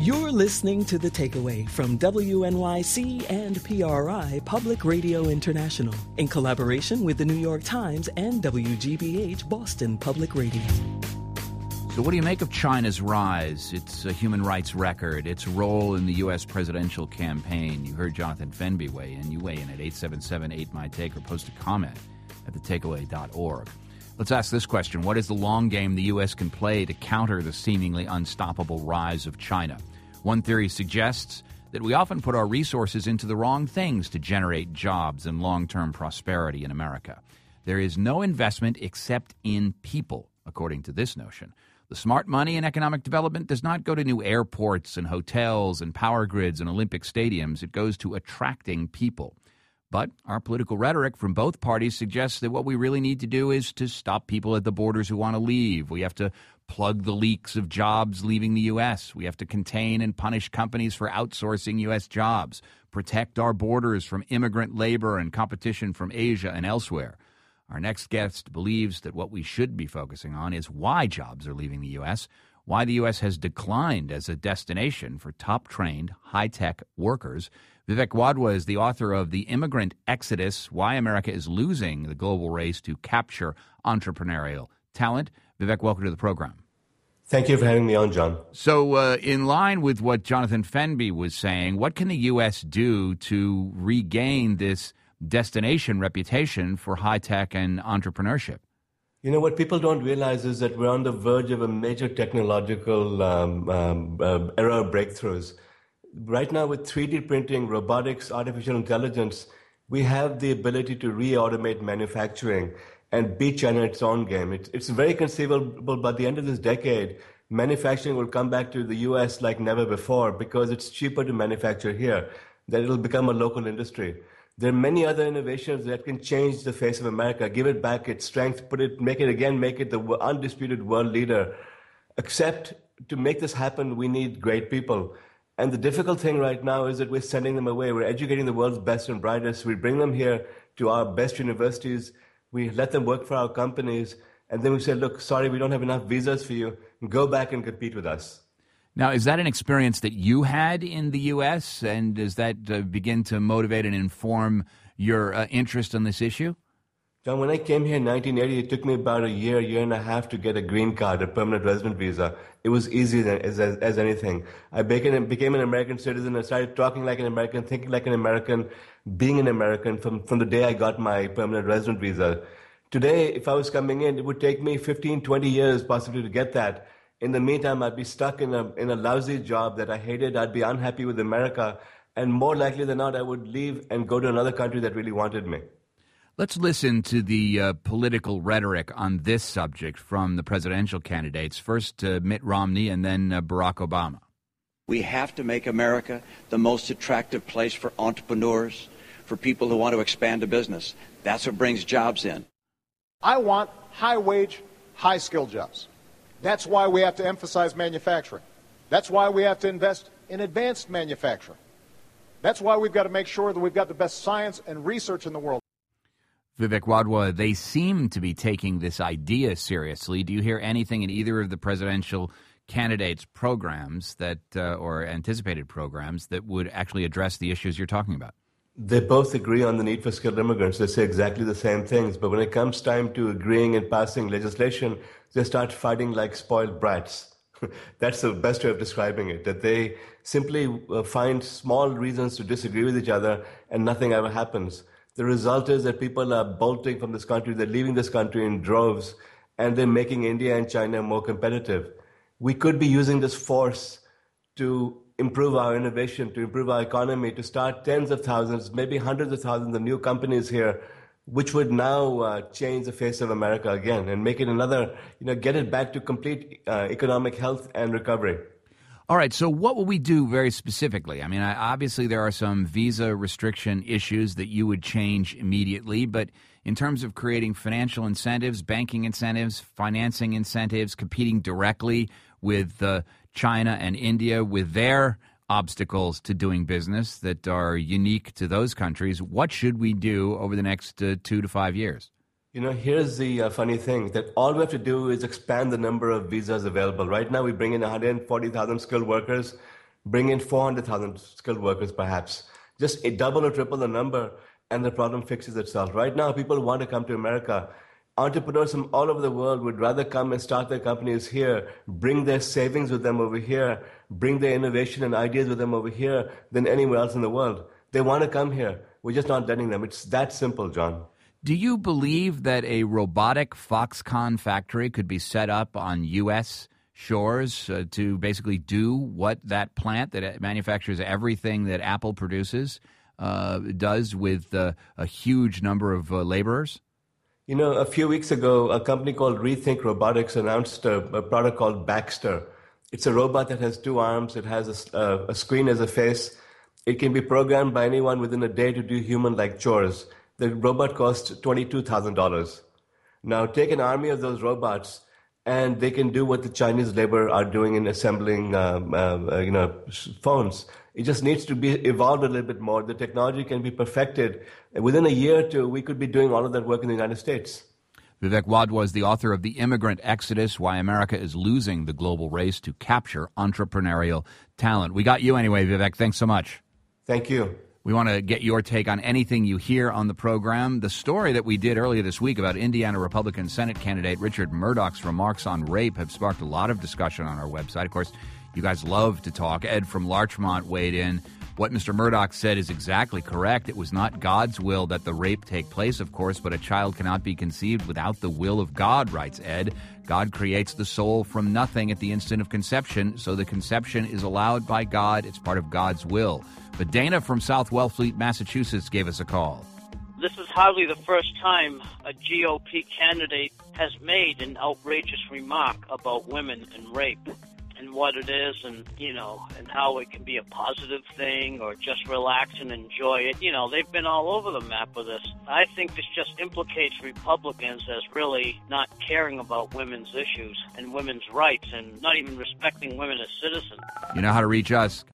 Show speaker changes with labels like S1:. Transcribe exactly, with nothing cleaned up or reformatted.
S1: You're listening to The Takeaway from W N Y C and P R I Public Radio International in collaboration with the New York Times and W G B H Boston Public Radio.
S2: So what do you make of China's rise, its uh, human rights record, its role in the U S presidential campaign? You heard Jonathan Fenby weigh in. You weigh in at eight seven seven eight M Y Take or post a comment at the takeaway dot org. Let's ask this question. What is the long game the U S can play to counter the seemingly unstoppable rise of China? One theory suggests that we often put our resources into the wrong things to generate jobs and long-term prosperity in America. There is no investment except in people, according to this notion. The smart money in economic development does not go to new airports and hotels and power grids and Olympic stadiums. It goes to attracting people. But our political rhetoric from both parties suggests that what we really need to do is to stop people at the borders who want to leave. We have to plug the leaks of jobs leaving the U S. We have to contain and punish companies for outsourcing U S jobs, protect our borders from immigrant labor and competition from Asia and elsewhere. Our next guest believes that what we should be focusing on is why jobs are leaving the U S, why the U S has declined as a destination for top-trained, high-tech workers. Vivek Wadhwa is the author of The Immigrant Exodus, Why America is Losing the Global Race to Capture Entrepreneurial Talent. Vivek, welcome to the program.
S3: Thank you for having me on, John.
S2: So uh, in line with what Jonathan Fenby was saying, what can the U S do to regain this destination reputation for high-tech and entrepreneurship?
S3: You know, what people don't realize is that we're on the verge of a major technological um, um, uh, era of breakthroughs. Right now, with three D printing, robotics, artificial intelligence, we have the ability to re-automate manufacturing and beat China in its own game. It's, it's very conceivable by the end of this decade, manufacturing will come back to the U S like never before because it's cheaper to manufacture here, that it'll become a local industry. There are many other innovations that can change the face of America, give it back its strength, put it, make it again, make it the undisputed world leader. Except to make this happen, we need great people. And the difficult thing right now is that we're sending them away. We're educating the world's best and brightest. We bring them here to our best universities. We let them work for our companies. And then we say, look, sorry, we don't have enough visas for you. Go back and compete with us.
S2: Now, is that an experience that you had in the U S, and does that uh, begin to motivate and inform your uh, interest in this issue?
S3: John, when I came here in nineteen eighty, it took me about a year, year and a half to get a green card, a permanent resident visa. It was easy as, as, as anything. I became, became an American citizen. I started talking like an American, thinking like an American, being an American from, from the day I got my permanent resident visa. Today, if I was coming in, it would take me fifteen, twenty years possibly to get that. In the meantime, I'd be stuck in a in a lousy job that I hated. I'd be unhappy with America. And more likely than not, I would leave and go to another country that really wanted me.
S2: Let's listen to the uh, political rhetoric on this subject from the presidential candidates. First, uh, Mitt Romney and then uh, Barack Obama.
S4: We have to make America the most attractive place for entrepreneurs, for people who want to expand a business. That's what brings jobs in.
S5: I want high-wage, high-skilled jobs. That's why we have to emphasize manufacturing. That's why we have to invest in advanced manufacturing. That's why we've got to make sure that we've got the best science and research in the world.
S2: Vivek Wadhwa, they seem to be taking this idea seriously. Do you hear anything in either of the presidential candidates' programs that, uh, or anticipated programs that would actually address the issues you're talking about?
S3: They both agree on the need for skilled immigrants. They say exactly the same things. But when it comes time to agreeing and passing legislation, they start fighting like spoiled brats. That's the best way of describing it, that they simply uh, find small reasons to disagree with each other and nothing ever happens. The result is that people are bolting from this country, they're leaving this country in droves, and they're making India and China more competitive. We could be using this force to improve our innovation, to improve our economy, to start tens of thousands, maybe hundreds of thousands of new companies here, which would now uh, change the face of America again and make it another, you know, get it back to complete uh, economic health and recovery.
S2: All right, so what will we do very specifically? I mean, I, obviously there are some visa restriction issues that you would change immediately, but in terms of creating financial incentives, banking incentives, financing incentives, competing directly with uh, China and India with their obstacles to doing business that are unique to those countries, what should we do over the next uh, two to five years?
S3: You know, here's the uh, funny thing, that all we have to do is expand the number of visas available. Right now, we bring in one hundred forty thousand skilled workers. bring in four hundred thousand skilled workers perhaps. Just a double or triple the number, and the problem fixes itself. Right now, people want to come to America. Entrepreneurs from all over the world would rather come and start their companies here, bring their savings with them over here, bring their innovation and ideas with them over here than anywhere else in the world. They want to come here. We're just not letting them. It's that simple, John.
S2: Do you believe that a robotic Foxconn factory could be set up on U S shores uh, to basically do what that plant that manufactures everything that Apple produces uh, does with uh, a huge number of uh, laborers?
S3: You know, a few weeks ago, a company called Rethink Robotics announced a, a product called Baxter. It's a robot that has two arms. It has a, uh, a screen as a face. It can be programmed by anyone within a day to do human-like chores. The robot costs twenty-two thousand dollars. Now, take an army of those robots, and they can do what the Chinese labor are doing in assembling, um, uh, you know, phones. It just needs to be evolved a little bit more. The technology can be perfected. Within a year or two, we could be doing all of that work in the United States.
S2: Vivek Wadhwa is the author of The Immigrant Exodus, Why America is Losing the Global Race to Capture Entrepreneurial Talent. We got you anyway, Vivek. Thanks so much.
S3: Thank you.
S2: We want to get your take on anything you hear on the program. The story that we did earlier this week about Indiana Republican Senate candidate Richard Murdoch's remarks on rape have sparked a lot of discussion on our website. Of course, you guys love to talk. Ed from Larchmont weighed in. What Mister Murdoch said is exactly correct. It was not God's will that the rape take place, of course, but a child cannot be conceived without the will of God, writes Ed. God creates the soul from nothing at the instant of conception, so the conception is allowed by God. It's part of God's will. But Dana from South Wellfleet, Massachusetts, gave us a call.
S6: This is hardly the first time a G O P candidate has made an outrageous remark about women and rape and what it is, and, you know, and how it can be a positive thing or just relax and enjoy it. You know, they've been all over the map with this. I think this just implicates Republicans as really not caring about women's issues and women's rights and not even respecting women as citizens.
S2: You know how to reach us.